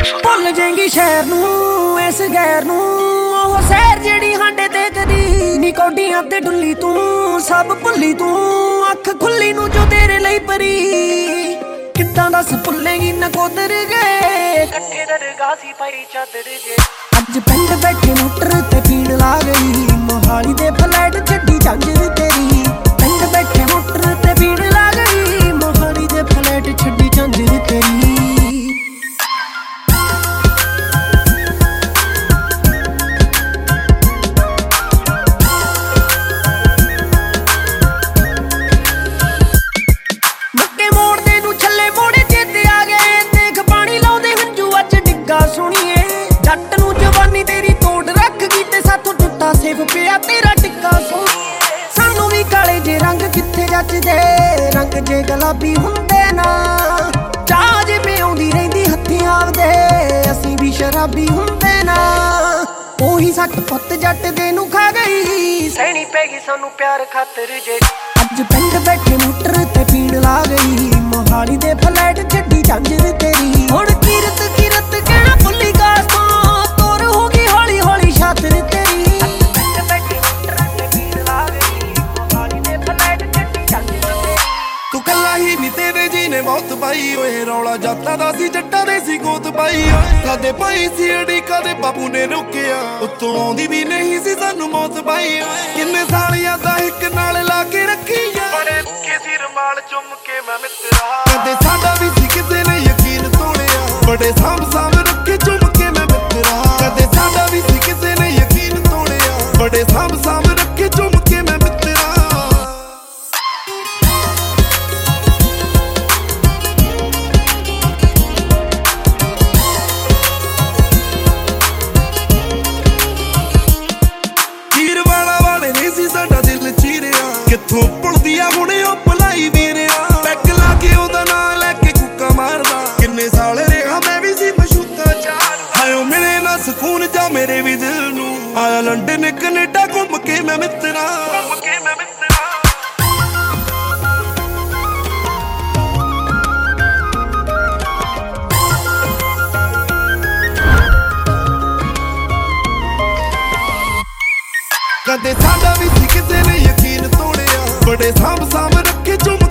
ਭੁੱਲ ਜਾਏਂਗੀ ਸ਼ਹਿਰ ਨੂੰ ਇਸ ਗੈਰ ਨੂੰ ਉਹ ਸਹਿਰ ਜਿਹੜੀ ਹਾਂਡੇ ਤੇ ਕਦੀ ਨੀ ਕੌਡੀਆਂ ਤੇ ਡੁੱਲੀ ਤੂੰ ਸਭ ਭੁੱਲੀ ਤੂੰ ਅੱਖ ਖੁੱਲੀ ਨੂੰ ਜੋ ਤੇਰੇ ਲਈ ਪਰੀ ਕਿੱਦਾਂ ਦੱਸ ਭੁੱਲੇਗੀ ਨਕੋਦਰ ਗਏ ਇਕੱਠੇ ਦਰਗਾਹ ਸੀ ਪਾਈ ਚਾਦਰ ਜੇ ਅੱਜ ਪਿੰਡ ਬੈਠੇ ਮੋਟਰ ਤੇ ਪੀਣ ਲਾ ਗਈ ਮੋਹਾਲੀ ਦੇ ਫਲੈਟ ਛੱਡੀ ਝਾਂਜਰ ਤੇਰੀ ਪਿੰਡ ਬੈਠੇ ਮੋਟਰ ਤੇ ਪੀਣ ਲਾ ਗਈ ਮੋਹਾਲੀ ਦੇ ਫਲੈਟ ਛੱਡੀ ਝਾਂਜਰ ਤੇਰੀ ਸੁਣੀਏ ਜੱਟ ਨੂੰ ਜਵਾਨੀ ਤੇਰੀ ਤੋੜ ਰੱਖ ਗਈ ਤੇ ਸਾਥੋਂ ਟੁੱਟਾ ਸੇਵ ਪਿਆ ਤੇਰਾ ਟਿੱਕਾ ਸੋਹਣੀਏ ਸਾਨੂੰ ਵੀ ਕਾਲੇ ਜੇ ਰੰਗ ਕਿੱਥੇ ਜੱਚਦੇ ਰੰਗ ਜੇ ਗੁਲਾਬੀ ਹੁੰਦੇ ਨਾ ਚਾਹ ਜਿਵੇਂ ਆਉਂਦੀ ਰਹਿੰਦੀ ਹੱਥੀਂ ਆਪਦੇ ਅਸੀਂ ਵੀ ਸ਼ਰਾਬੀ ਹੁੰਦੇ ਨਾ ਉਹੀ ਸੱਟ ਪੁੱਤ ਜੱਟ ਦੇ ਨੂੰ ਖਾ ਗਈ ਸਹਿਣੀ ਪੈ ਗਈ ਸਾਨੂੰ ਪਿਆਰ ਖਾਤਰ ਜੇ ਅੱਜ ਪਿੰਡ ਬੈਠੇ ਮੋਟਰ ਤੇ ਪੀਣ ਲਾ ਗਈ ਮੋਹਾਲੀ ਦੇ ਫਲੈਟ ਛੱਡੀ ਝਾਂਜਰ ਤੇਰੀ ਹੁਣ ਕੀਰਤ ਕੀਰਤ ਕਹਿਣਾ ਭੁੱਲੀ ਕਾਸ ਤੋਂ ਤੋਰ ਹੋ ਗਈ ਹੌਲੀ ਹੌਲੀ ਛਾਤਰ ਤੇਰੀ ਪਿੰਡ ਬੈਠੇ ਮੋਟਰ ਤੇ ਪੀਣ ਲਾ ਗਈ ਮੋਹਾਲੀ ਦੇ ਫਲੈਟ ਛੱਡੀ ਝਾਂਜਰ ਤੇਰੀ ਤੂੰ ਕੱਲਾ ਹੀ ਨੀ ਤੇਰੇ ਜੀ ਨੇ ਮੌਤ ਪਾਈ ਓਏ ਰੌਲਾ ਜੱਟਾਂ ਦਾ ਸੀ ਜੱਟਾਂ ਦੇ ਸੀ ਗੋਤ ਪਾਈ ਓਏ ਕਦੇ ਪਾਈ ਸੀ ਅੜੀ ਕਦੇ ਬਾਪੂ ਨੇ ਰੁਕਿਆ ਉੱਤੋਂ ਆਉਂਦੀ ਵੀ ਨਹੀਂ ਸੀ ਸਾਨੂੰ ਮੌਤ ਪਾਈ ਓਏ ਕਿੰਨੇ ਸਾਲੀਆਂ ਦਾ ਇੱਕ ਨਾਲ ਲਾ ਕੇ ਰੱਖੀ ਬੜੇ ਰੁੱਖੇ ਸੀ ਰਮਾਲ ਚੁੰਮ ਕੇ ਮੈਂ ਮਿੱਤਰਾ ਕਦੇ ਸਾਡਾ ਵੀ ਸੀ ਕਿਸੇ ਨੇ ਯਕੀਨ ਤੋੜਿਆ ਬੜੇ ਸਾਂਭ ਸਾਂਭ ਰੱਖੇ ਚੁੰਮ ਕੇ ਮੈਂ ਮਿੱਤਰਾ ਕਦੇ ਸਾਡਾ ਵੀ ਸੀ ਕਿਸੇ ਨੇ ਯਕੀਨ ਤੋੜਿਆ ਬੜੇ ਸਾਂਭ ਸਾਂਭ ਰੱਖੇ ਚੁੰਮ ਕੇ ਮੈਂ ਮਿੱਤਰਾ ਕਿੱਥੋਂ ਪੁੱਲਦੀ ਆ ਹੁਣੇ ਉਹ ਭਲਾਈ ਵੀਰਿਆ ਪੈਕ ਲਾ ਕੇ ਉਹਦਾ ਨਾਂ ਲੈ ਕੇ ਕੁੱਕਾ ਮਾਰਦਾ ਕਿੰਨੇ ਸਾਲ ਰਿਹਾ ਮੈਂ ਵੀ ਸੀ ਮਸ਼ੂਤਾ ਚਾਰ ਹਾਇਓ ਮਿਲੇ ਨਾ ਸਕੂਨ ਜਾ ਮੇਰੇ ਵੀ ਦਿਲ ਨੂੰ ਆਇਆ ਲੰਡਨ ਕੈਨੇਡਾ ਘੁੰਮ ਕੇ ਮੈਂ ਮਿੱਤਰਾ ਕਦੇ ਸਾਡਾ ਵੀ ਸੀ ਕਿਸੇ ਨੇ ਯਕੀਨ ਤੋੜਿਆ ਬੜੇ ਸਾਂਭ ਸਾਂਭ ਰੱਖੇ ਚੁੰਮ